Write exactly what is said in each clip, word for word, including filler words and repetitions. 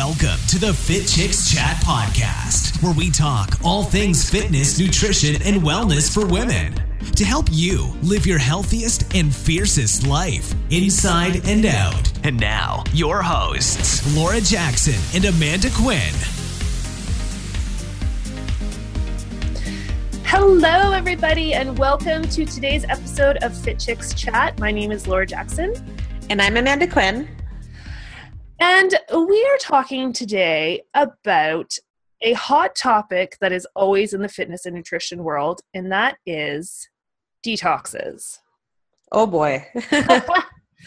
Welcome to the Fit Chicks Chat podcast, where we talk all things fitness, nutrition, and wellness for women to help you live your healthiest and fiercest life inside and out. And now, your hosts, Laura Jackson and Amanda Quinn. Hello, everybody, and welcome to today's episode of Fit Chicks Chat. My name is Laura Jackson. And I'm Amanda Quinn. And we are talking today about a hot topic that is always in the fitness and nutrition world, and that is detoxes. Oh boy. I,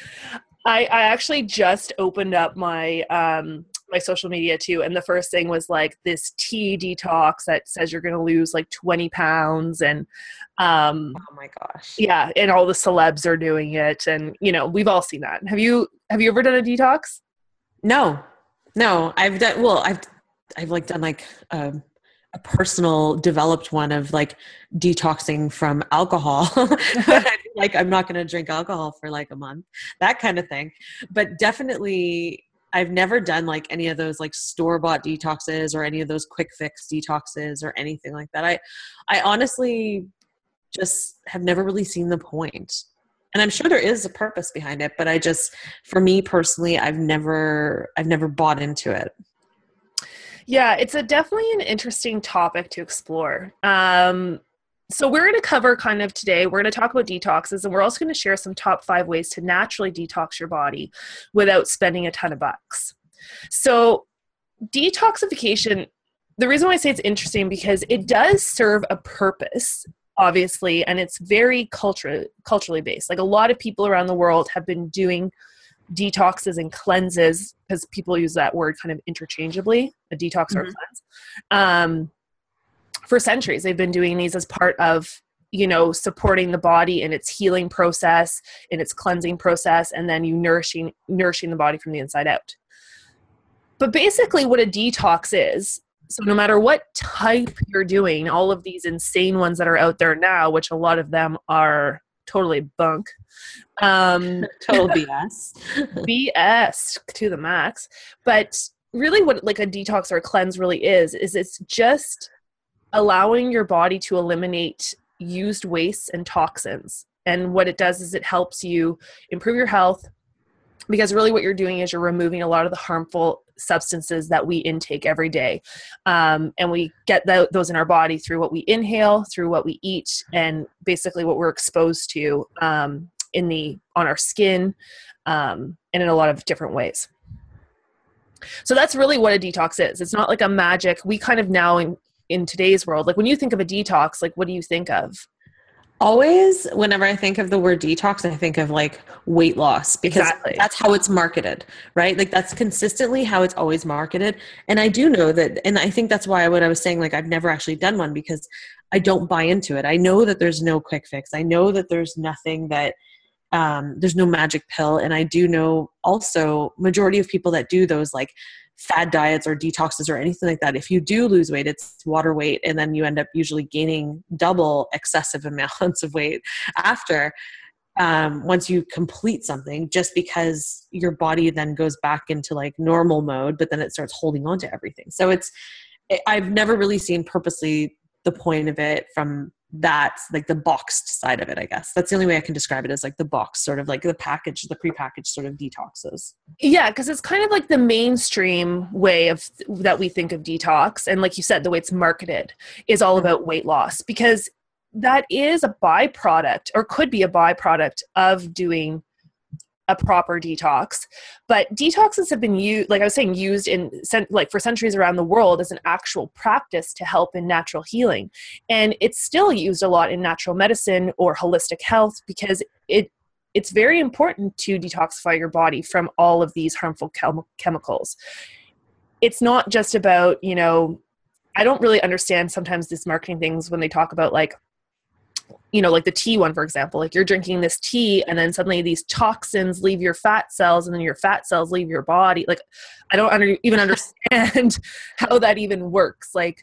I actually just opened up my um, my social media too, and the first thing was like this tea detox that says you're going to lose like twenty pounds, and um, oh my gosh, yeah, and all the celebs are doing it, and you know we've all seen that. Have you have you ever done a detox? No, no, I've done, well, I've, I've like done like um, a personal developed one of like detoxing from alcohol. Like I'm not going to drink alcohol for like a month, that kind of thing. But definitely I've never done like any of those like store-bought detoxes or any of those quick fix detoxes or anything like that. I, I honestly just have never really seen the point. And I'm sure there is a purpose behind it, but I just, for me personally, I've never, I've never bought into it. Yeah, it's a definitely an interesting topic to explore. Um, so we're going to cover kind of today, we're going to talk about detoxes, and we're also going to share some top five ways to naturally detox your body without spending a ton of bucks. So detoxification, the reason why I say it's interesting because it does serve a purpose, obviously, and it's very culture, culturally based. Like a lot of people around the world have been doing detoxes and cleanses, because people use that word kind of interchangeably, a detox mm-hmm. or a cleanse. Um, for centuries, they've been doing these as part of, you know, supporting the body in its healing process, in its cleansing process, and then you nourishing, nourishing the body from the inside out. But basically what a detox is, so no matter what type you're doing, all of these insane ones that are out there now, which a lot of them are totally bunk. Um, Total B S. B S to the max. But really what like a detox or a cleanse really is, is it's just allowing your body to eliminate used wastes and toxins. And what it does is it helps you improve your health, because really what you're doing is you're removing a lot of the harmful substances that we intake every day. Um, and we get th- those in our body through what we inhale, through what we eat, and basically what we're exposed to um, in the on our skin, um, and in a lot of different ways. So that's really what a detox is. It's not like a magic. We kind of now in, in today's world, like when you think of a detox, like what do you think of? Always, whenever I think of the word detox, I think of like weight loss, because exactly. That's how it's marketed, right? Like that's consistently how it's always marketed. And I do know that, and I think that's why what I was saying, like I've never actually done one, because I don't buy into it. I know that there's no quick fix. I know that there's nothing that, um, there's no magic pill. And I do know also majority of people that do those like fad diets or detoxes or anything like that, if you do lose weight, it's water weight, and then you end up usually gaining double excessive amounts of weight after um, once you complete something, just because your body then goes back into like normal mode, but then it starts holding on to everything. So it's, I've never really seen purposely the point of it from that, like the boxed side of it, I guess. That's the only way I can describe it, as like the box, sort of like the package, the prepackaged sort of detoxes. Yeah, because it's kind of like the mainstream way of that we think of detox. And like you said, the way it's marketed is all about weight loss, because that is a byproduct, or could be a byproduct of doing a proper detox. But detoxes have been used, like I was saying, used in like for centuries around the world as an actual practice to help in natural healing. And it's still used a lot in natural medicine or holistic health, because it it's very important to detoxify your body from all of these harmful chem- chemicals. It's not just about, you know, I don't really understand sometimes these marketing things when they talk about like, you know, like the tea one, for example, like you're drinking this tea and then suddenly these toxins leave your fat cells and then your fat cells leave your body. Like, I don't under, even understand how that even works. Like,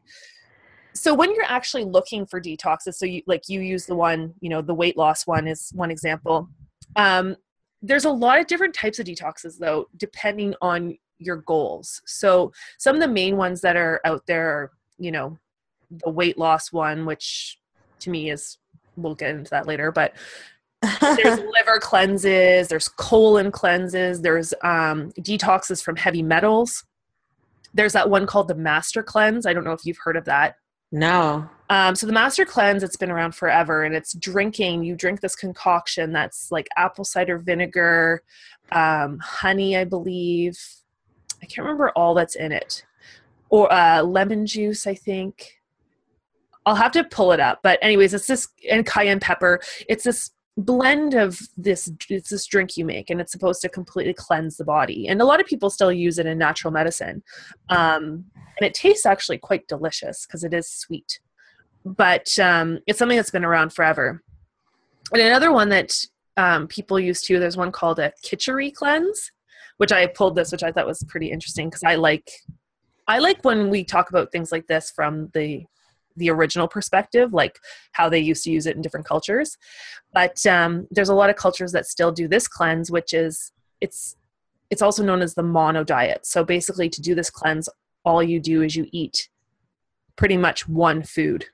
so when you're actually looking for detoxes, so you, like you use the one, you know, the weight loss one is one example. Um, there's a lot of different types of detoxes though, depending on your goals. So some of the main ones that are out there are, you know, the weight loss one, which to me is, we'll get into that later, but there's liver cleanses, there's colon cleanses, there's um, detoxes from heavy metals. There's that one called the Master Cleanse. I don't know if you've heard of that. No. Um, so the Master Cleanse, it's been around forever, and it's drinking, you drink this concoction that's like apple cider vinegar, um, honey, I believe. I can't remember all that's in it. Or uh, lemon juice, I think. I'll have to pull it up. But anyways, it's this, and cayenne pepper. It's this blend of this, it's this drink you make, and it's supposed to completely cleanse the body. And a lot of people still use it in natural medicine. Um, and it tastes actually quite delicious because it is sweet. But um, it's something that's been around forever. And another one that um, people use too, there's one called a Kitchery cleanse, which I pulled this, which I thought was pretty interesting because I like, I like when we talk about things like this from the the original perspective, like how they used to use it in different cultures. But um, there's a lot of cultures that still do this cleanse, which is, it's it's also known as the mono diet. So basically to do this cleanse, all you do is you eat pretty much one food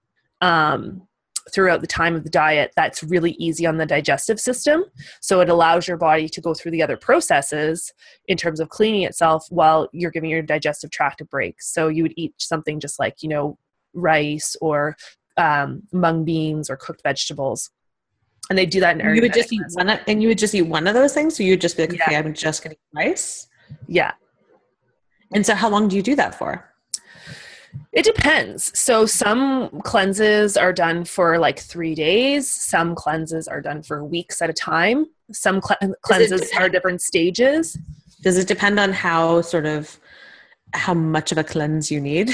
um, throughout the time of the diet. That's really easy on the digestive system. So it allows your body to go through the other processes in terms of cleaning itself while you're giving your digestive tract a break. So you would eat something just like, you know, rice or um, mung beans or cooked vegetables. And they do that in you would just eat one of, and you would just eat one of those things. So you would just be like, yeah. okay, I'm just going to eat rice. Yeah. And so how long do you do that for? It depends. So some cleanses are done for like three days. Some cleanses are done for weeks at a time. Some cle- cleanses are different stages. Does it depend on how sort of how much of a cleanse you need?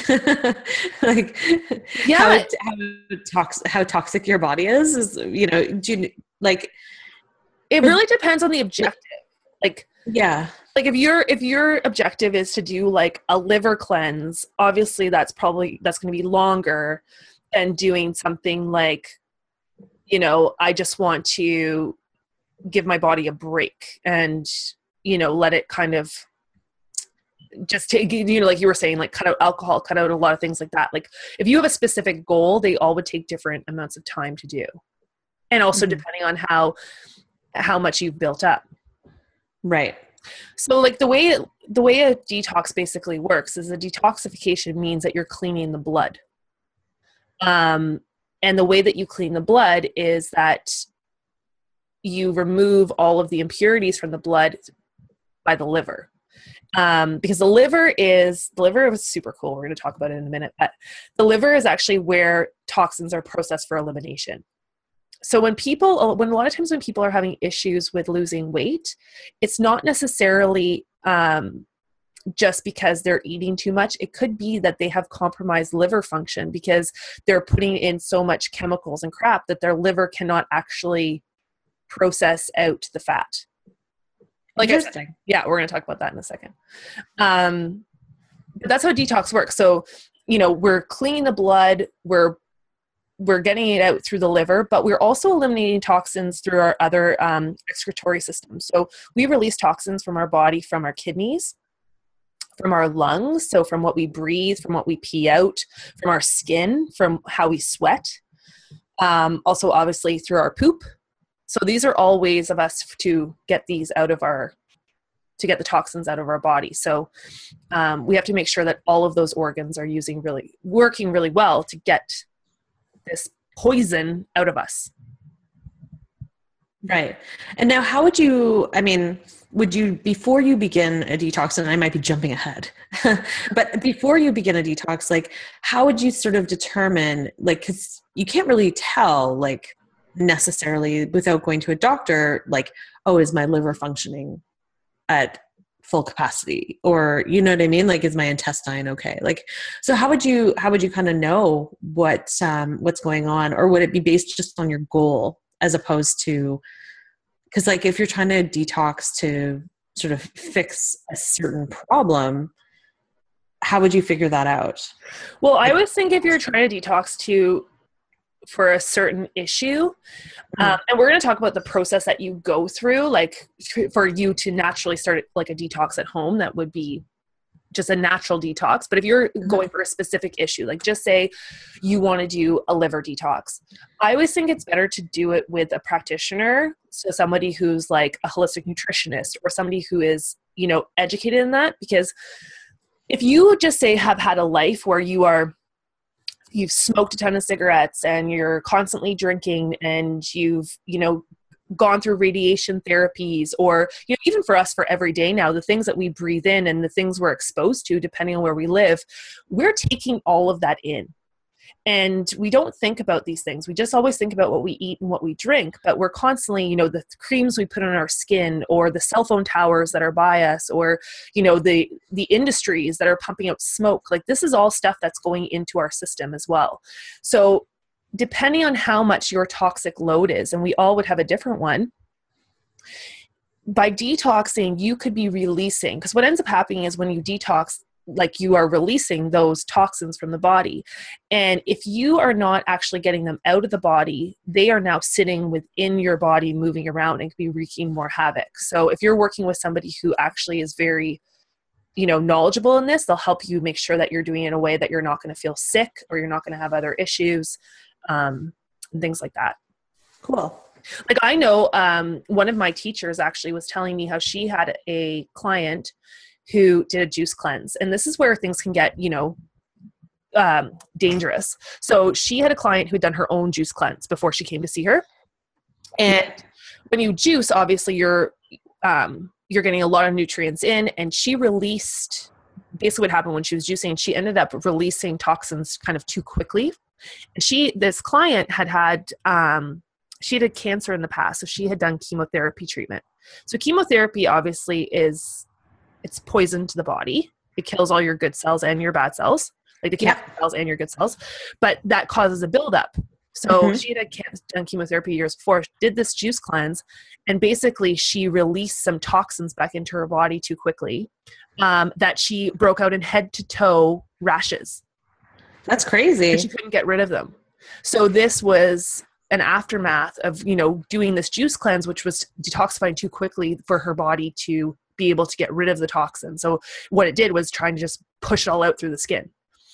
Like yeah. how, it, how, tox- how toxic your body is, is, you know, do you, like, it really depends on the objective. Like, yeah. Like if your, if your objective is to do like a liver cleanse, obviously that's probably, that's going to be longer than doing something like, you know, I just want to give my body a break and, you know, let it kind of just take, you know, like you were saying, like cut out alcohol, cut out a lot of things like that. Like if you have a specific goal, they all would take different amounts of time to do. And also mm-hmm. depending on how, how much you've built up. Right. So like the way, the way a detox basically works is a detoxification means that you're cleaning the blood. Um, and the way that you clean the blood is that you remove all of the impurities from the blood by the liver. Um, because the liver is, the liver is super cool. We're going to talk about it in a minute, but the liver is actually where toxins are processed for elimination. So when people, when a lot of times when people are having issues with losing weight, it's not necessarily um, just because they're eating too much. It could be that they have compromised liver function because they're putting in so much chemicals and crap that their liver cannot actually process out the fat. Like I said, yeah, we're going to talk about that in a second. Um, but that's how detox works. So, you know, we're cleaning the blood, we're we're getting it out through the liver, but we're also eliminating toxins through our other um, excretory systems. So we release toxins from our body, from our kidneys, from our lungs, so from what we breathe, from what we pee out, from our skin, from how we sweat, um, also obviously through our poop. So these are all ways of us to get these out of our, to get the toxins out of our body. So um, we have to make sure that all of those organs are using really, working really well to get this poison out of us. Right. And now how would you, I mean, would you, before you begin a detox, and I might be jumping ahead, but before you begin a detox, like how would you sort of determine, like, cause you can't really tell, like, necessarily without going to a doctor, like, oh, is my liver functioning at full capacity? Or, you know what I mean? Like, is my intestine okay? Like, so how would you, how would you kind of know what, um, what's going on? Or would it be based just on your goal as opposed to, because like, if you're trying to detox to sort of fix a certain problem, how would you figure that out? Well, I always think if you're trying to detox to for a certain issue. Mm-hmm. Um, and we're going to talk about the process that you go through, like for you to naturally start like a detox at home, that would be just a natural detox. But if you're mm-hmm. going for a specific issue, like just say you want to do a liver detox, I always think it's better to do it with a practitioner. So somebody who's like a holistic nutritionist or somebody who is, you know, educated in that. Because if you just say have had a life where you are, you've smoked a ton of cigarettes and you're constantly drinking and you've, you know, gone through radiation therapies, or, you know, even for us for every day now, the things that we breathe in and the things we're exposed to, depending on where we live, we're taking all of that in. And we don't think about these things. We just always think about what we eat and what we drink, but we're constantly, you know, the creams we put on our skin, or the cell phone towers that are by us, or, you know, the, the industries that are pumping out smoke. Like, this is all stuff that's going into our system as well. So depending on how much your toxic load is, and we all would have a different one, by detoxing, you could be releasing, because what ends up happening is when you detox, like, you are releasing those toxins from the body. And if you are not actually getting them out of the body, they are now sitting within your body, moving around, and could be wreaking more havoc. So if you're working with somebody who actually is very, you know, knowledgeable in this, they'll help you make sure that you're doing it in a way that you're not going to feel sick, or you're not going to have other issues, um, and things like that. Cool. Like, I know um, one of my teachers actually was telling me how she had a client who did a juice cleanse. And this is where things can get, you know, um, dangerous. So she had a client who'd done her own juice cleanse before she came to see her. And yeah. when you juice, obviously you're, um, you're getting a lot of nutrients in, and she released, basically what happened when she was juicing, she ended up releasing toxins kind of too quickly. And she, this client had had, um, she had had cancer in the past. So she had done chemotherapy treatment. So chemotherapy obviously is, it's poison to the body. It kills all your good cells and your bad cells, like the cancer yeah. cells and your good cells, but that causes a buildup. So mm-hmm. she had done chemotherapy years before, did this juice cleanse, and basically she released some toxins back into her body too quickly, um, that she broke out in head to toe rashes. That's crazy. And she couldn't get rid of them. So this was an aftermath of, you know, doing this juice cleanse, which was detoxifying too quickly for her body to be able to get rid of the toxin. So what it did was trying to just push it all out through the skin.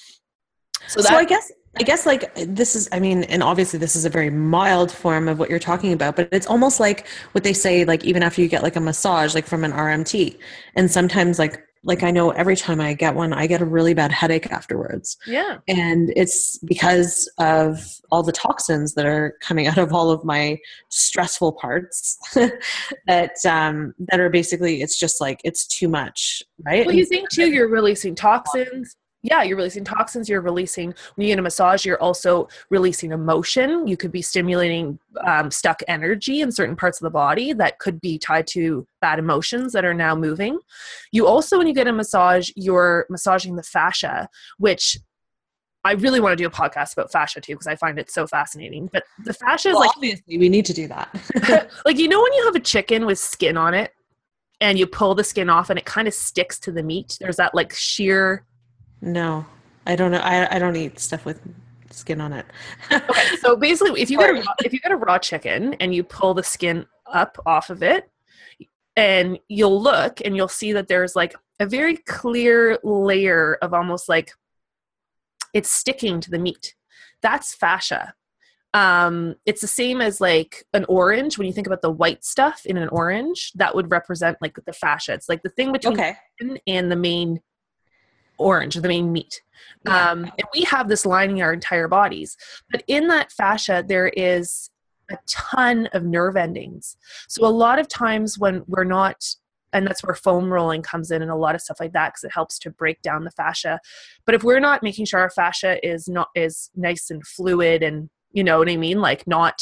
So, that, so I guess, I guess like this is, I mean, and obviously this is a very mild form of what you're talking about, but it's almost like what they say, like even after you get like a massage, like from an R M T, and sometimes like, like I know every time I get one, I get a really bad headache afterwards. Yeah. And it's because of all the toxins that are coming out of all of my stressful parts that, um, that are basically, it's just like, it's too much, right? Well, you think too, you're releasing toxins. Yeah, you're releasing toxins. You're releasing, when you get a massage, you're also releasing emotion. You could be stimulating um, stuck energy in certain parts of the body that could be tied to bad emotions that are now moving. You also, when you get a massage, you're massaging the fascia, which I really want to do a podcast about fascia too, because I find it so fascinating. But the fascia well, is like, obviously we need to do that. Like, you know, when you have a chicken with skin on it and you pull the skin off and it kind of sticks to the meat, there's that like sheer... No, I don't know. I I don't eat stuff with skin on it. Okay, so basically, if you get a raw, if you get a raw chicken and you pull the skin up off of it, and you'll look and you'll see that there's like a very clear layer of almost like it's sticking to the meat. That's fascia. Um, it's the same as like an orange. When you think about the white stuff in an orange, that would represent like the fascia. It's like the thing between okay. the skin and the main orange, the main meat. Yeah. Um, and we have this lining our entire bodies, but in that fascia, there is a ton of nerve endings. So a lot of times when we're not, and that's where foam rolling comes in and a lot of stuff like that, because it helps to break down the fascia. But if we're not making sure our fascia is not, is nice and fluid and, you know what I mean? Like not,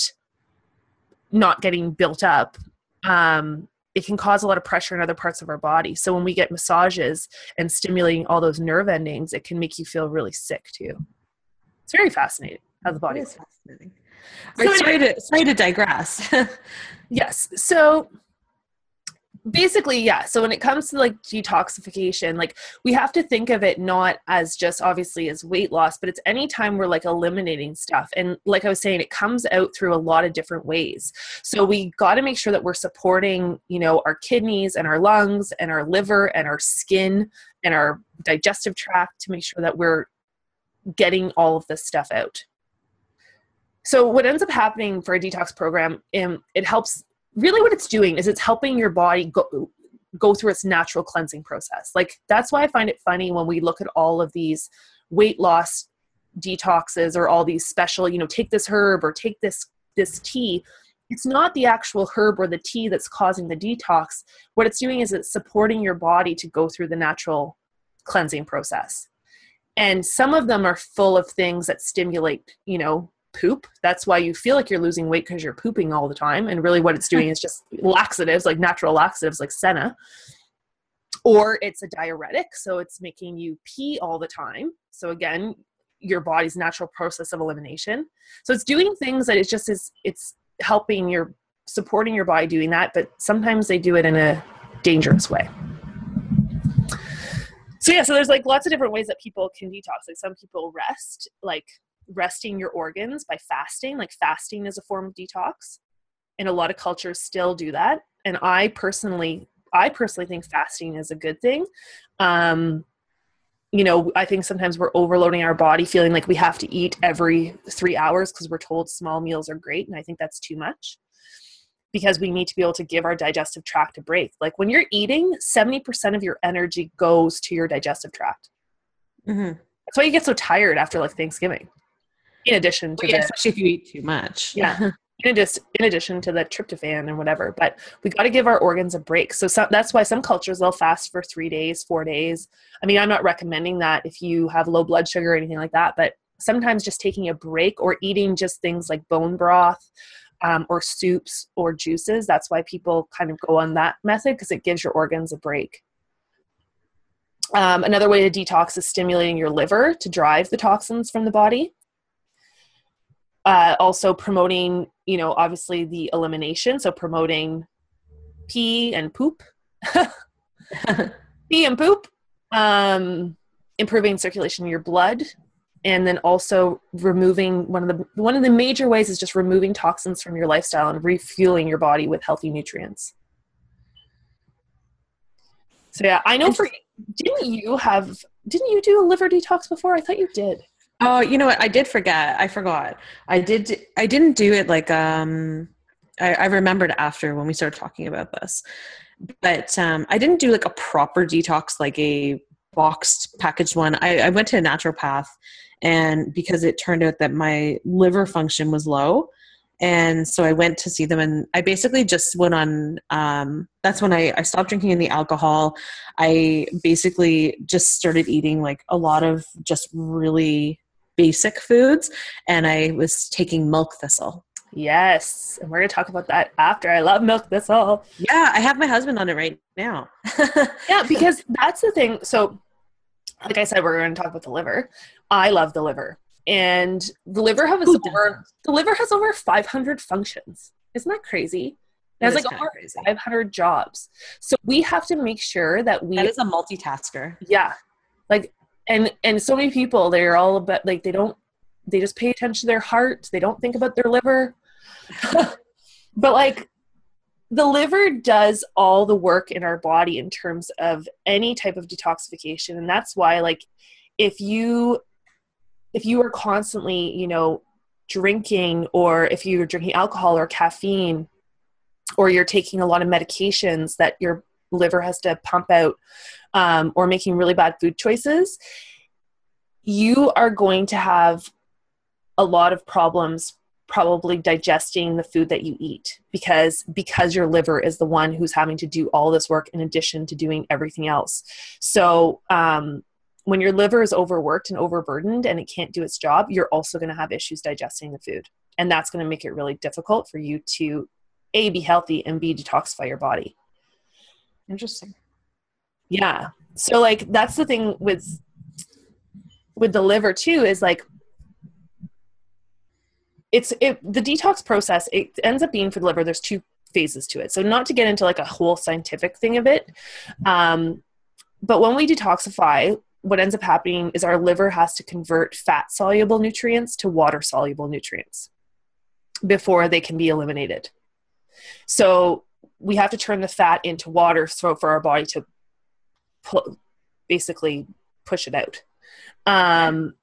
not getting built up, um, it can cause a lot of pressure in other parts of our body. So when we get massages and stimulating all those nerve endings, it can make you feel really sick too. It's very fascinating how the body is fascinating. So right, sorry, to, sorry to digress. Yes. So Basically, yeah. So when it comes to like detoxification, like we have to think of it not as just obviously as weight loss, but it's any time we're like eliminating stuff. And like I was saying, it comes out through a lot of different ways. So we got to make sure that we're supporting, you know, our kidneys and our lungs and our liver and our skin and our digestive tract to make sure that we're getting all of this stuff out. So what ends up happening for a detox program, um, it helps. Really what it's doing is it's helping your body go, go through its natural cleansing process. Like that's why I find it funny when we look at all of these weight loss detoxes or all these special, you know, take this herb or take this, this tea. It's not the actual herb or the tea that's causing the detox. What it's doing is it's supporting your body to go through the natural cleansing process. And some of them are full of things that stimulate, you know, poop. That's why you feel like you're losing weight because you're pooping all the time. And really what it's doing is just laxatives, like natural laxatives like senna. Or it's a diuretic. So it's making you pee all the time. So again, your body's natural process of elimination. So it's doing things that it's just is, it's helping your, supporting your body doing that. But sometimes they do it in a dangerous way. So yeah, so there's like lots of different ways that people can detox. Like some people rest, like resting your organs by fasting. Like fasting is a form of detox, and a lot of cultures still do that. And I personally, I personally think fasting is a good thing. Um, you know, I think sometimes we're overloading our body, feeling like we have to eat every three hours because we're told small meals are great. And I think that's too much, because we need to be able to give our digestive tract a break. Like when you're eating, seventy percent of your energy goes to your digestive tract. Mm-hmm. That's why you get so tired after like Thanksgiving. In addition to well, yeah, the, especially if you eat too much. Yeah. In addition, in addition to the tryptophan and whatever, but we got to give our organs a break. So some, that's why some cultures, they'll fast for three days, four days. I mean, I'm not recommending that if you have low blood sugar or anything like that, but sometimes just taking a break or eating just things like bone broth um, or soups or juices. That's why people kind of go on that method, because it gives your organs a break. Um, another way to detox is stimulating your liver to drive the toxins from the body. Uh, also promoting, you know, obviously the elimination. So promoting pee and poop, pee and poop, um, improving circulation in your blood. And then also removing one of the, one of the major ways is just removing toxins from your lifestyle and refueling your body with healthy nutrients. So yeah, I know for, didn't you have, didn't you do a liver detox before? I thought you did. Oh, you know what? I did forget. I forgot. I did. I didn't do it like, um, I, I remembered after when we started talking about this, but um, I didn't do like a proper detox, like a boxed packaged one. I, I went to a naturopath, and because it turned out that my liver function was low. And so I went to see them, and I basically just went on, um, that's when I, I stopped drinking any alcohol. I basically just started eating like a lot of just really basic foods, and I was taking milk thistle. Yes. And we're going to talk about that after. I love milk thistle. Yeah. I have my husband on it right now. Yeah, because that's the thing. So like I said, we're going to talk about the liver. I love the liver. And the liver has Who over doesn't? the liver has over five hundred functions. Isn't that crazy? It has like over crazy. five hundred jobs. So we have to make sure that we That is a multitasker. Yeah. Like and and so many people, they're all about like they don't they just pay attention to their heart. They don't think about their liver. But like the liver does all the work in our body in terms of any type of detoxification. And that's why like if you if you are constantly, you know, drinking, or if you're drinking alcohol or caffeine, or you're taking a lot of medications that your liver has to pump out, um, or making really bad food choices, you are going to have a lot of problems probably digesting the food that you eat, because because your liver is the one who's having to do all this work in addition to doing everything else. So, um, when your liver is overworked and overburdened and it can't do its job, you're also going to have issues digesting the food. And that's going to make it really difficult for you to A, be healthy, and B, detoxify your body. Interesting. Yeah. So like, that's the thing with, with the liver too, is like, it's, it, the detox process, it ends up being for the liver. There's two, phases to it. So not to get into like a whole scientific thing of it. Um, but when we detoxify, what ends up happening is our liver has to convert fat soluble nutrients to water soluble nutrients before they can be eliminated. So we have to turn the fat into water so for our body to pu- basically push it out. Um,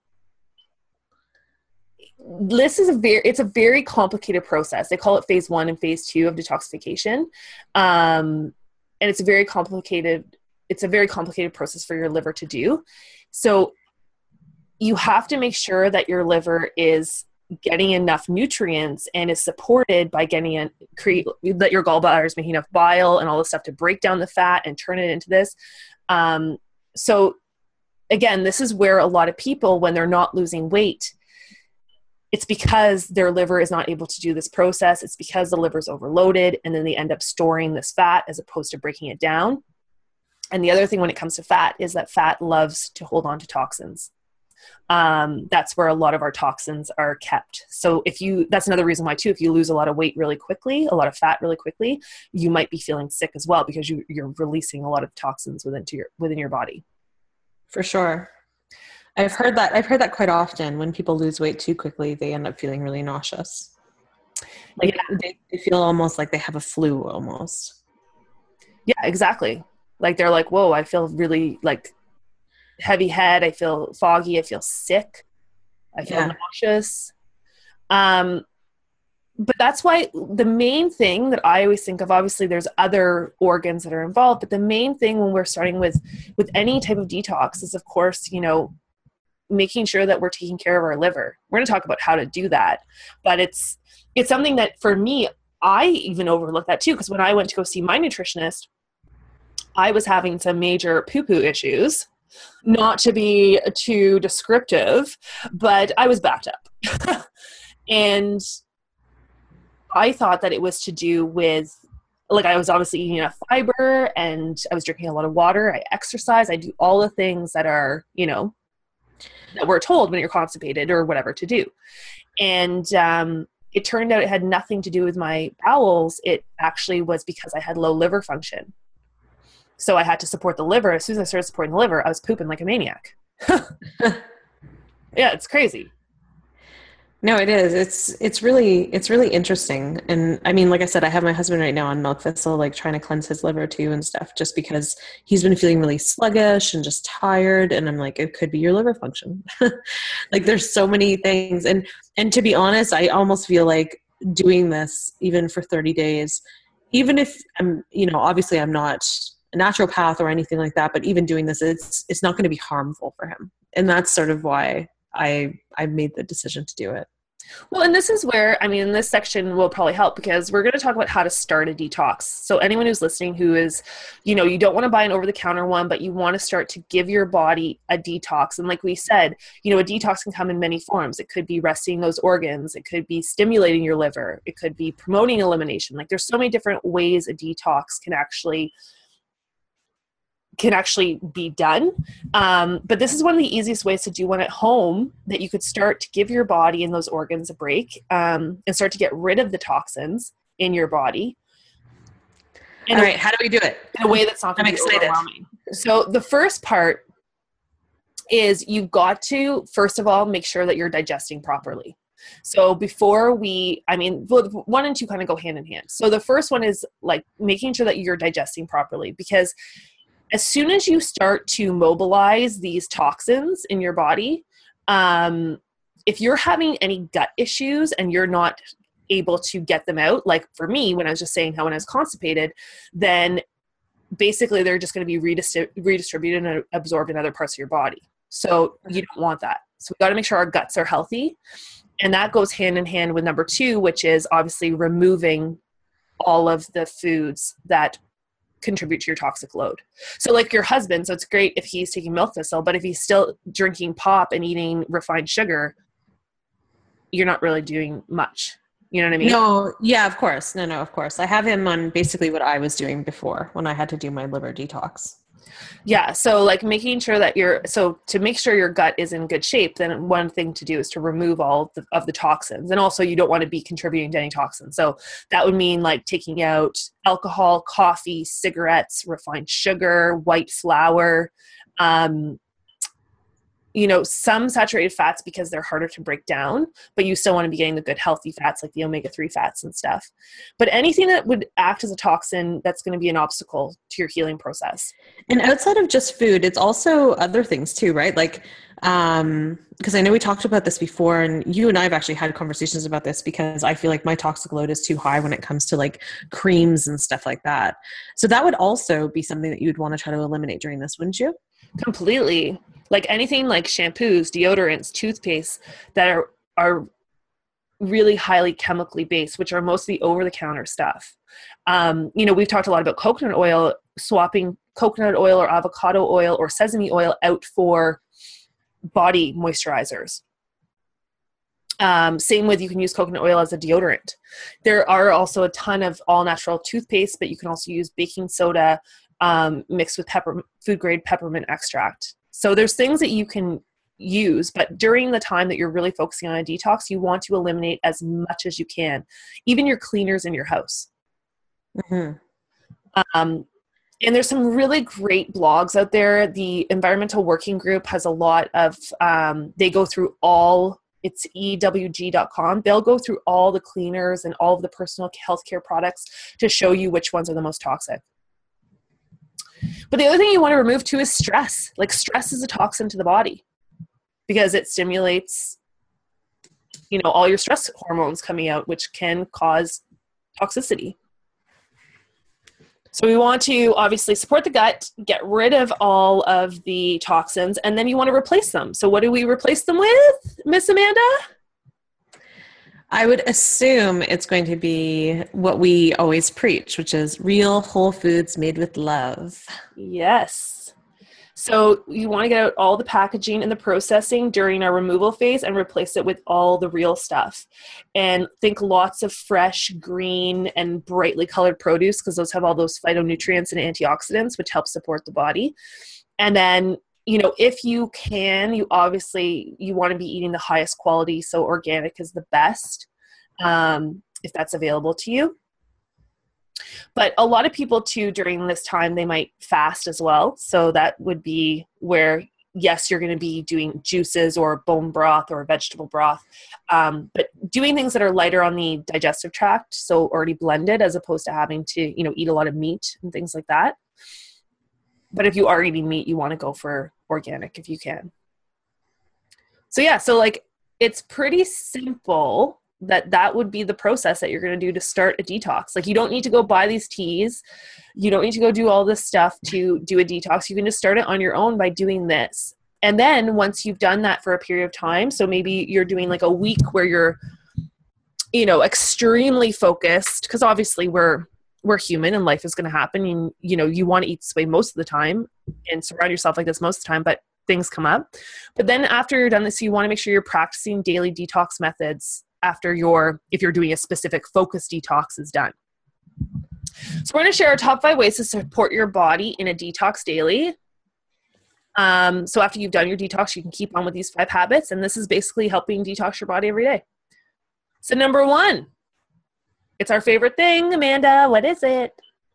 this is a very, it's a very complicated process. They call it phase one and phase two of detoxification. Um, and it's a very complicated, it's a very complicated process for your liver to do. So you have to make sure that your liver is getting enough nutrients and is supported by getting a create that your gallbladder is making enough bile and all this stuff to break down the fat and turn it into this. Um, so again, this is where a lot of people, when they're not losing weight, it's because their liver is not able to do this process. It's because the liver's overloaded, and then they end up storing this fat as opposed to breaking it down. And the other thing when it comes to fat is that fat loves to hold on to toxins. Um, that's where a lot of our toxins are kept. So if you, that's another reason why too, if you lose a lot of weight really quickly, a lot of fat really quickly, you might be feeling sick as well because you, you're releasing a lot of toxins within to your, within your body. For sure. I've heard that. I've heard that quite often. When people lose weight too quickly, they end up feeling really nauseous. Like yeah. they, they feel almost like they have a flu almost. Yeah, exactly. Like they're like, whoa, I feel really like heavy head. I feel foggy. I feel sick. I feel yeah. nauseous. Um, but that's why the main thing that I always think of, obviously there's other organs that are involved, but the main thing when we're starting with, with any type of detox is of course, you know, making sure that we're taking care of our liver. We're going to talk about how to do that, but it's, it's something that for me, I even overlooked that too. Cause when I went to go see my nutritionist, I was having some major poo-poo issues, not to be too descriptive, but I was backed up. And I thought that it was to do with, like, I was obviously eating enough fiber and I was drinking a lot of water. I exercise. I do all the things that are, you know, that we're told when you're constipated or whatever to do. And um, it turned out it had nothing to do with my bowels. It actually was because I had low liver function. So I had to support the liver. As soon as I started supporting the liver, I was pooping like a maniac. Yeah, it's crazy. No, it is. It's, it's really, it's really interesting. And I mean, like I said, I have my husband right now on milk thistle, like trying to cleanse his liver too and stuff, just because he's been feeling really sluggish and just tired. And I'm like, it could be your liver function. Like there's so many things. And, and to be honest, I almost feel like doing this even for thirty days, even if I'm, you know, obviously I'm not a naturopath or anything like that, but even doing this, it's, it's not going to be harmful for him. And that's sort of why I, I made the decision to do it. Well, and this is where, I mean, this section will probably help because we're going to talk about how to start a detox. So anyone who's listening who is, you know, you don't want to buy an over-the-counter one, but you want to start to give your body a detox. And like we said, you know, a detox can come in many forms. It could be resting those organs. It could be stimulating your liver. It could be promoting elimination. Like there's so many different ways a detox can actually can actually be done. Um, but this is one of the easiest ways to do one at home that you could start to give your body and those organs a break um, and start to get rid of the toxins in your body. All right. How do we do it? In a way that's not going to be excited. Overwhelming. So the first part is you've got to, first of all, make sure that you're digesting properly. So before we, I mean, one and two kind of go hand in hand. So the first one is like making sure that you're digesting properly, because as soon as you start to mobilize these toxins in your body, um, if you're having any gut issues and you're not able to get them out, like for me, when I was just saying how when I was constipated, then basically they're just going to be redistri- redistributed and absorbed in other parts of your body. So you don't want that. So we got to make sure our guts are healthy. And that goes hand in hand with number two, which is obviously removing all of the foods that contribute to your toxic load. So like your husband, so it's great if he's taking milk thistle, but if he's still drinking pop and eating refined sugar, you're not really doing much. You know what I mean? No, yeah, of course. No, no, of course. I have him on basically what I was doing before when I had to do my liver detox. Yeah. So like making sure that you're, so to make sure your gut is in good shape, then one thing to do is to remove all of the, of the toxins. And also you don't want to be contributing to any toxins. So that would mean like taking out alcohol, coffee, cigarettes, refined sugar, white flour, um, you know, some saturated fats because they're harder to break down, but you still want to be getting the good healthy fats like the omega three fats and stuff. But anything that would act as a toxin, that's going to be an obstacle to your healing process. And outside of just food, it's also other things too, right? Like, um, because I know we talked about this before, and you and I have actually had conversations about this because I feel like my toxic load is too high when it comes to like creams and stuff like that. So that would also be something that you'd want to try to eliminate during this, wouldn't you? Completely. Like anything like shampoos, deodorants, toothpaste that are, are really highly chemically based, which are mostly over-the-counter stuff. Um, you know, we've talked a lot about coconut oil, swapping coconut oil or avocado oil or sesame oil out for body moisturizers. Um, same with, you can use coconut oil as a deodorant. There are also a ton of all-natural toothpaste, but you can also use baking soda um, mixed with pepper, food-grade peppermint extract. So there's things that you can use, but during the time that you're really focusing on a detox, you want to eliminate as much as you can, even your cleaners in your house. Mm-hmm. Um, and there's some really great blogs out there. The Environmental Working Group has a lot of, um, they go through all, it's E W G dot com. They'll go through all the cleaners and all of the personal healthcare products to show you which ones are the most toxic. But the other thing you want to remove too is stress. Like stress is a toxin to the body because it stimulates, you know, all your stress hormones coming out, which can cause toxicity. So we want to obviously support the gut, get rid of all of the toxins, and then you want to replace them. So what do we replace them with, Miss Amanda? I would assume it's going to be what we always preach, which is real whole foods made with love. Yes. So you want to get out all the packaging and the processing during our removal phase and replace it with all the real stuff. And think lots of fresh, green, and brightly colored produce because those have all those phytonutrients and antioxidants, which help support the body. And then, you know, if you can, you obviously, you want to be eating the highest quality. So organic is the best, um, if that's available to you. But a lot of people too, during this time, they might fast as well. So that would be where, yes, you're going to be doing juices or bone broth or vegetable broth, um, but doing things that are lighter on the digestive tract. So already blended, as opposed to having to, you know, eat a lot of meat and things like that. But if you are eating meat, you want to go for organic if you can. So yeah, so like it's pretty simple that that would be the process that you're going to do to start a detox. Like you don't need to go buy these teas. You don't need to go do all this stuff to do a detox. You can just start it on your own by doing this. And then once you've done that for a period of time, so maybe you're doing like a week where you're, you know, extremely focused, because obviously we're, we're human and life is going to happen. And, you know, you want to eat this way most of the time and surround yourself like this most of the time, but things come up. But then after you're done this, you want to make sure you're practicing daily detox methods after your, if you're doing a specific focus detox is done. So we're going to share our top five ways to support your body in a detox daily. Um, so after you've done your detox, you can keep on with these five habits. And this is basically helping detox your body every day. So number one, it's our favorite thing. Amanda, what is it?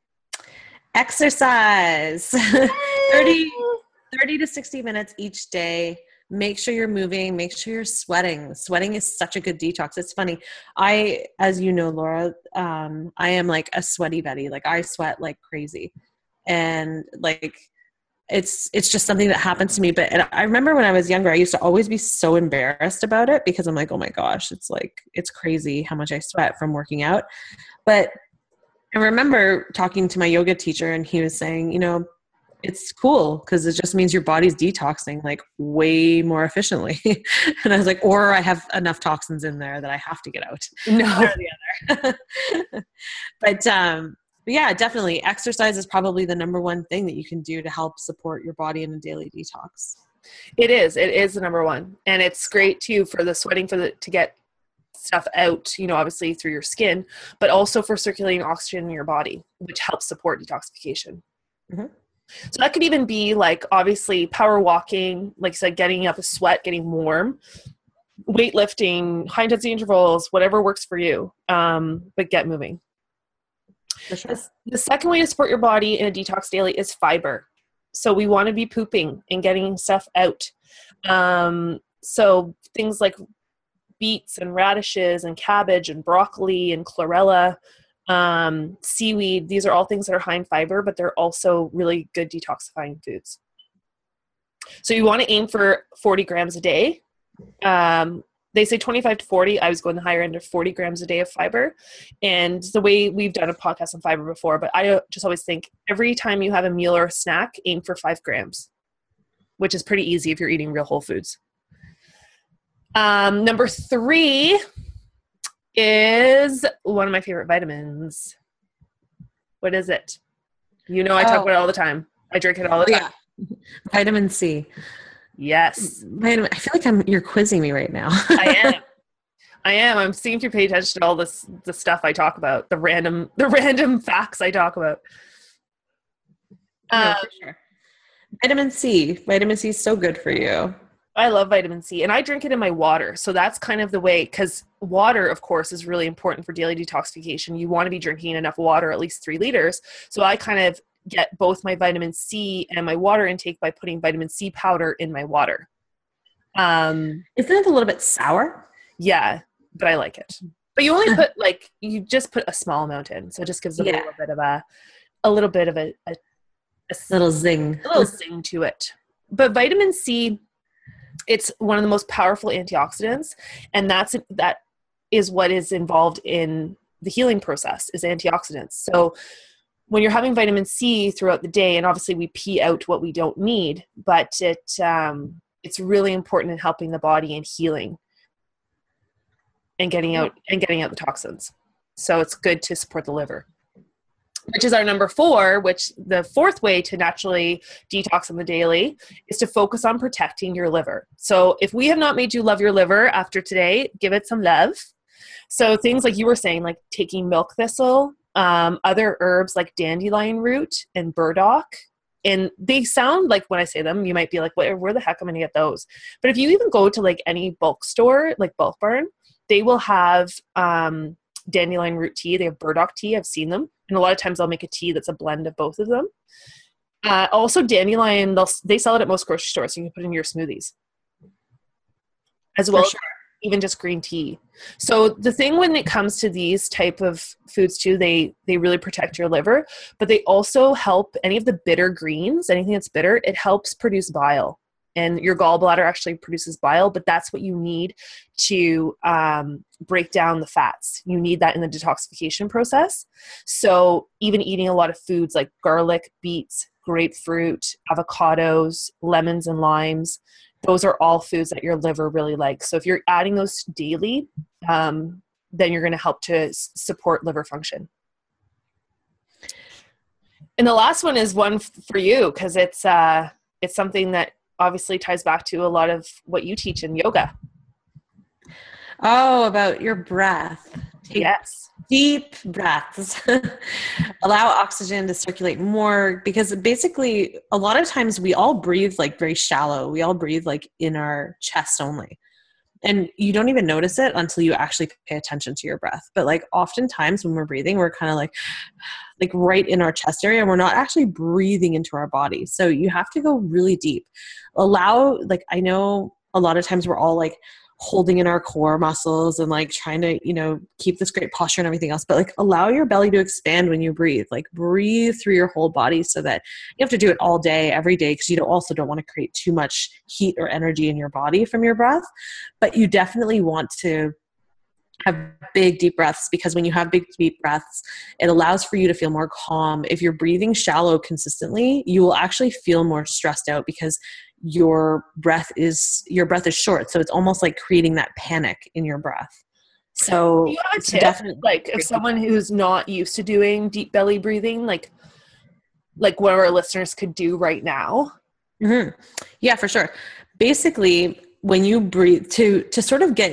Exercise. thirty, thirty to sixty minutes each day. Make sure you're moving. Make sure you're sweating. Sweating is such a good detox. It's funny. I, as you know, Laura, um, I am like a sweaty Betty. Like I sweat like crazy. And like, it's, it's just something that happens to me. But and I remember when I was younger, I used to always be so embarrassed about it because I'm like, oh my gosh, it's like, it's crazy how much I sweat from working out. But I remember talking to my yoga teacher and he was saying, you know, it's cool because it just means your body's detoxing like way more efficiently. And I was like, or I have enough toxins in there that I have to get out. No. One or the other. But, um, but yeah, definitely exercise is probably the number one thing that you can do to help support your body in a daily detox. It is. It is the number one. And it's great too for the sweating for the, to get stuff out, you know, obviously through your skin, but also for circulating oxygen in your body, which helps support detoxification. Mm-hmm. So that could even be like, obviously power walking, like I said, getting up a sweat, getting warm, weightlifting, high intensity intervals, whatever works for you. Um, but get moving. For sure. The second way to support your body in a detox daily is fiber. So we want to be pooping and getting stuff out. Um, so things like beets and radishes and cabbage and broccoli and chlorella, um, seaweed, these are all things that are high in fiber, but they're also really good detoxifying foods. So you want to aim for forty grams a day. Um, they say twenty-five to forty. I was going the higher end of forty grams a day of fiber. And the way we've done a podcast on fiber before, but I just always think every time you have a meal or a snack, aim for five grams, which is pretty easy if you're eating real whole foods. Um, number three is one of my favorite vitamins. What is it? You know, I talk oh. about it all the time. I drink it all the time. Yeah. Vitamin C. Yes. Vitamin, I feel like I'm, you're quizzing me right now. I am. I am. I'm seeing if you pay attention to all this, the stuff I talk about, the random, the random facts I talk about. No, um, for sure. Vitamin C. Vitamin C is so good for you. I love vitamin C, and I drink it in my water. So that's kind of the way, because water, of course, is really important for daily detoxification. You want to be drinking enough water, at least three liters. So I kind of get both my vitamin C and my water intake by putting vitamin C powder in my water. Um, Isn't it a little bit sour? Yeah, but I like it. But you only put like, you just put a small amount in. So it just gives it Yeah. a little bit of a, a little bit of a, a, a Little zing. a little zing to it. But vitamin C, it's one of the most powerful antioxidants, and that's that is what is involved in the healing process, is antioxidants. So when you're having vitamin C throughout the day, and obviously we pee out what we don't need, but it um, it's really important in helping the body and healing and getting out and getting out the toxins. So it's good to support the liver, which is our number four, which the fourth way to naturally detox on the daily is to focus on protecting your liver. So if we have not made you love your liver after today, give it some love. So things like you were saying, like taking milk thistle, um, other herbs like dandelion root and burdock. And they sound like, when I say them, you might be like, where, where the heck am I going to get those? But if you even go to like any bulk store, like Bulk Barn, they will have um, dandelion root tea. They have burdock tea. I've seen them. And a lot of times I'll make a tea that's a blend of both of them. Uh, also dandelion, they'll, they sell it at most grocery stores. So you can put it in your smoothies as well. For sure. Even just green tea. So the thing when it comes to these type of foods too, they, they really protect your liver, but they also help any of the bitter greens, anything that's bitter, it helps produce bile. And your gallbladder actually produces bile, but that's what you need to um, break down the fats. You need that in the detoxification process. So even eating a lot of foods like garlic, beets, grapefruit, avocados, lemons and limes, those are all foods that your liver really likes. So if you're adding those daily, um, then you're going to help to s- support liver function. And the last one is one f- for you, because it's uh, it's something that obviously ties back to a lot of what you teach in yoga. Oh, about your breath. Take Yes. Deep breaths. Allow oxygen to circulate more, because basically a lot of times we all breathe like very shallow. We all breathe like in our chest only. And you don't even notice it until you actually pay attention to your breath. But like oftentimes when we're breathing, we're kind of like, like right in our chest area, and we're not actually breathing into our body. So you have to go really deep. Allow, like, I know a lot of times we're all like holding in our core muscles and like trying to, you know, keep this great posture and everything else, but like allow your belly to expand when you breathe. Like breathe through your whole body, so that you have to do it all day, every day, because you don't, also don't want to create too much heat or energy in your body from your breath. But you definitely want to have big deep breaths, because when you have big deep breaths, it allows for you to feel more calm. If you're breathing shallow consistently, you will actually feel more stressed out, because your breath is your breath is short. So it's almost like creating that panic in your breath. So you have a tip, definitely, like if someone who's not used to doing deep belly breathing, like like what our listeners could do right now. Mm-hmm. Yeah, for sure. Basically, when you breathe, to to sort of get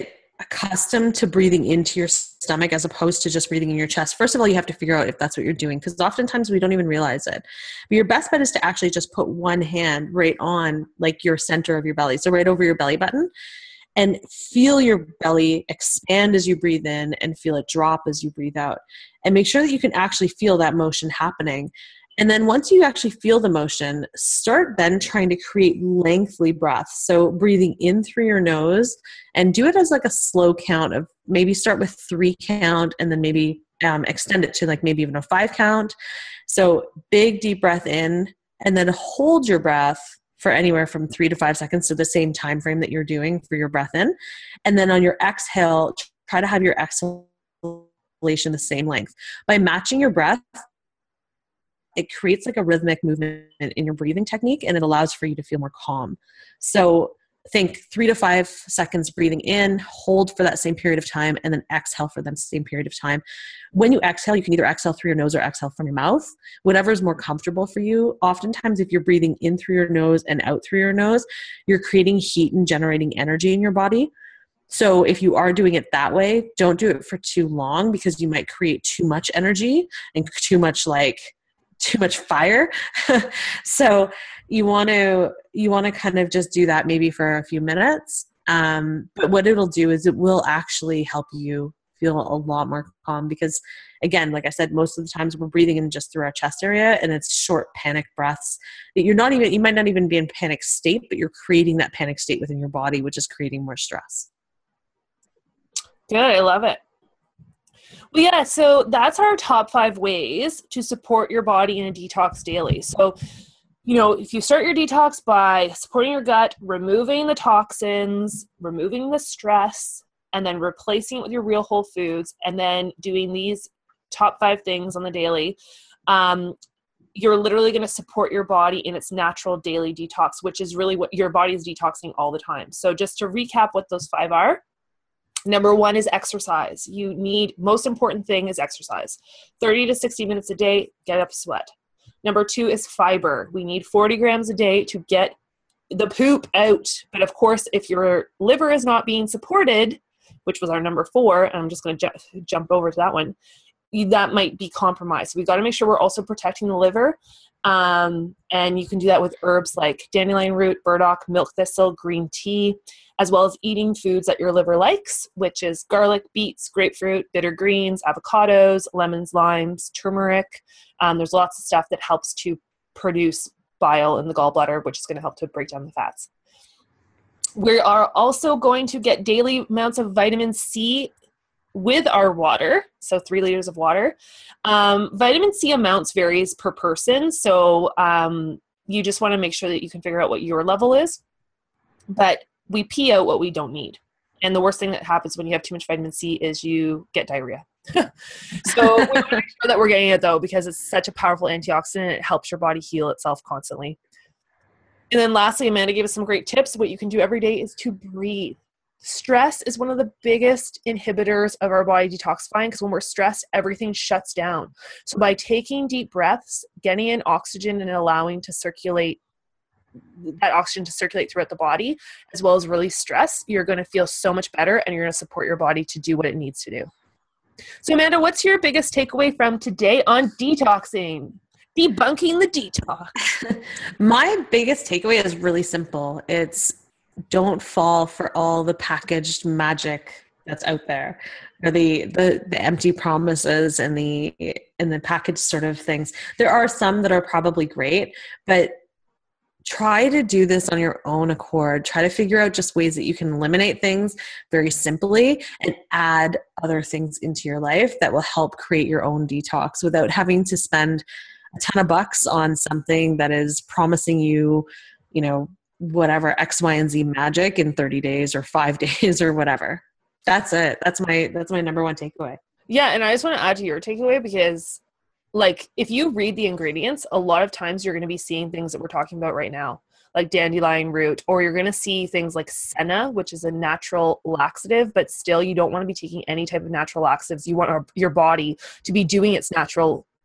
accustomed to breathing into your stomach as opposed to just breathing in your chest, first of all, you have to figure out if that's what you're doing, because oftentimes we don't even realize it. But your best bet is to actually just put one hand right on like your center of your belly, so right over your belly button, and feel your belly expand as you breathe in and feel it drop as you breathe out. And make sure that you can actually feel that motion happening. And then once you actually feel the motion, start then trying to create lengthy breaths. So breathing in through your nose, and do it as like a slow count of maybe start with three count and then maybe um, extend it to like maybe even a five count. So big deep breath in, and then hold your breath for anywhere from three to five seconds. So the same time frame that you're doing for your breath in. And then on your exhale, try to have your exhalation the same length. By matching your breath, it creates like a rhythmic movement in your breathing technique, and it allows for you to feel more calm. So think three to five seconds breathing in, hold for that same period of time, and then exhale for that same period of time. When you exhale, you can either exhale through your nose or exhale from your mouth, whatever is more comfortable for you. Oftentimes, if you're breathing in through your nose and out through your nose, you're creating heat and generating energy in your body. So if you are doing it that way, don't do it for too long, because you might create too much energy and too much like too much fire. So you want to, you want to kind of just do that maybe for a few minutes. Um, but what it'll do is it will actually help you feel a lot more calm, because again, like I said, most of the times we're breathing in just through our chest area, and it's short panic breaths that you're not even, you might not even be in panic state, but you're creating that panic state within your body, which is creating more stress. Good. I love it. Well, yeah, so that's our top five ways to support your body in a detox daily. So, you know, if you start your detox by supporting your gut, removing the toxins, removing the stress, and then replacing it with your real whole foods, and then doing these top five things on the daily, um, you're literally going to support your body in its natural daily detox, which is really what your body is detoxing all the time. So just to recap what those five are. Number one is exercise. You need, most important thing is exercise. thirty to sixty minutes a day, get up, sweat. Number two is fiber. We need forty grams a day to get the poop out. But of course, if your liver is not being supported, which was our number four, and I'm just going to ju- jump over to that one, that might be compromised. So we've got to make sure we're also protecting the liver. Um, and you can do that with herbs like dandelion root, burdock, milk thistle, green tea, as well as eating foods that your liver likes, which is garlic, beets, grapefruit, bitter greens, avocados, lemons, limes, turmeric. Um, there's lots of stuff that helps to produce bile in the gallbladder, which is going to help to break down the fats. We are also going to get daily amounts of vitamin C with our water, so three liters of water. Um, vitamin C amounts varies per person, so um, you just want to make sure that you can figure out what your level is. But we pee out what we don't need. And the worst thing that happens when you have too much vitamin C is you get diarrhea. So we want to make sure that we're getting it, though, because it's such a powerful antioxidant. It helps your body heal itself constantly. And then lastly, Amanda gave us some great tips. What you can do every day is to breathe. Stress is one of the biggest inhibitors of our body detoxifying, because when we're stressed, everything shuts down. So by taking deep breaths, getting in oxygen and allowing to circulate that oxygen to circulate throughout the body, as well as release stress, you're going to feel so much better, and you're going to support your body to do what it needs to do. So Amanda, what's your biggest takeaway from today on detoxing? Debunking the detox. My biggest takeaway is really simple. It's don't fall for all the packaged magic that's out there, or the, the, the empty promises and the, and the packaged sort of things. There are some that are probably great, but try to do this on your own accord. Try to figure out just ways that you can eliminate things very simply and add other things into your life that will help create your own detox without having to spend a ton of bucks on something that is promising you, you know, whatever X, Y, and Z magic in thirty days or five days or whatever. That's it. That's my, that's my number one takeaway. Yeah. And I just want to add to your takeaway, because like if you read the ingredients, a lot of times you're going to be seeing things that we're talking about right now, like dandelion root, or you're going to see things like senna, which is a natural laxative, but still you don't want to be taking any type of natural laxatives. You want our, your body to be doing its natural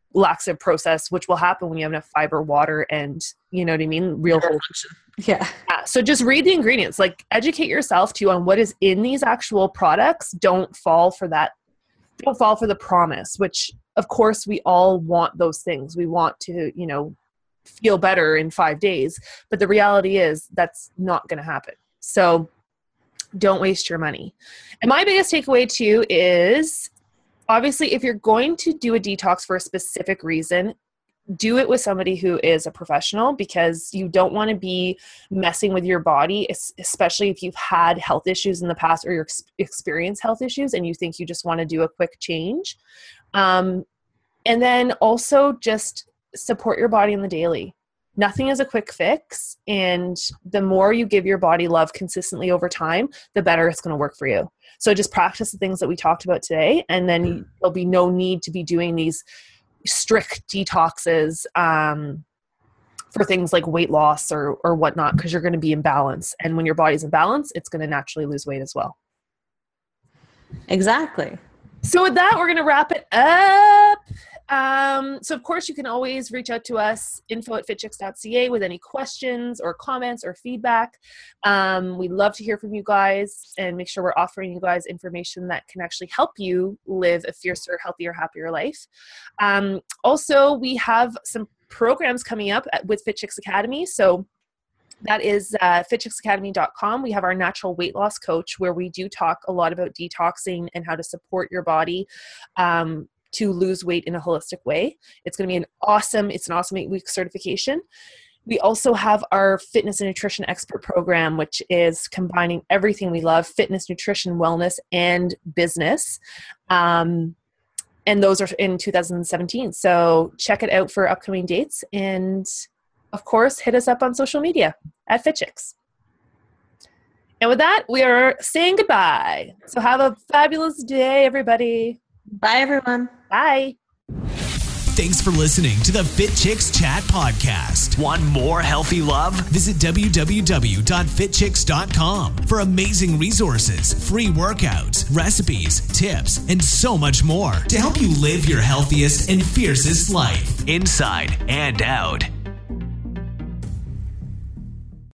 laxative process, which will happen when you have enough fiber, water, and you know what I mean? Real whole function. Yeah. yeah. So just read the ingredients, like educate yourself too on what is in these actual products. Don't fall for that. Don't fall for the promise, which of course we all want those things. We want to, you know, feel better in five days, but the reality is that's not going to happen. So don't waste your money. And my biggest takeaway too is obviously if you're going to do a detox for a specific reason, do it with somebody who is a professional, because you don't want to be messing with your body, especially if you've had health issues in the past or you're experienced health issues and you think you just want to do a quick change. Um, and then also just support your body in the daily. Nothing is a quick fix. And the more you give your body love consistently over time, the better it's going to work for you. So just practice the things that we talked about today. And then there'll be no need to be doing these strict detoxes um, for things like weight loss or, or whatnot, because you're going to be in balance. And when your body's in balance, it's going to naturally lose weight as well. Exactly. So with that, we're going to wrap it up. Um, so of course you can always reach out to us, info at fit chicks dot c a, with any questions or comments or feedback. Um, we'd love to hear from you guys and make sure we're offering you guys information that can actually help you live a fiercer, healthier, happier life. Um, also, we have some programs coming up at, with Fit Chicks Academy. So that is uh, fit chicks academy dot com. We have our natural weight loss coach, where we do talk a lot about detoxing and how to support your body um, to lose weight in a holistic way. It's going to be an awesome, it's an awesome eight week certification. We also have our fitness and nutrition expert program, which is combining everything we love: fitness, nutrition, wellness, and business. Um, and those are in two thousand seventeen. So check it out for upcoming dates. And of course, hit us up on social media at FitChicks. And with that, we are saying goodbye. So have a fabulous day, everybody. Bye, everyone. Bye. Thanks for listening to the Fit Chicks Chat podcast. Want more healthy love? Visit w w w dot fit chicks dot com for amazing resources, free workouts, recipes, tips, and so much more to help you live your healthiest and fiercest life, inside and out.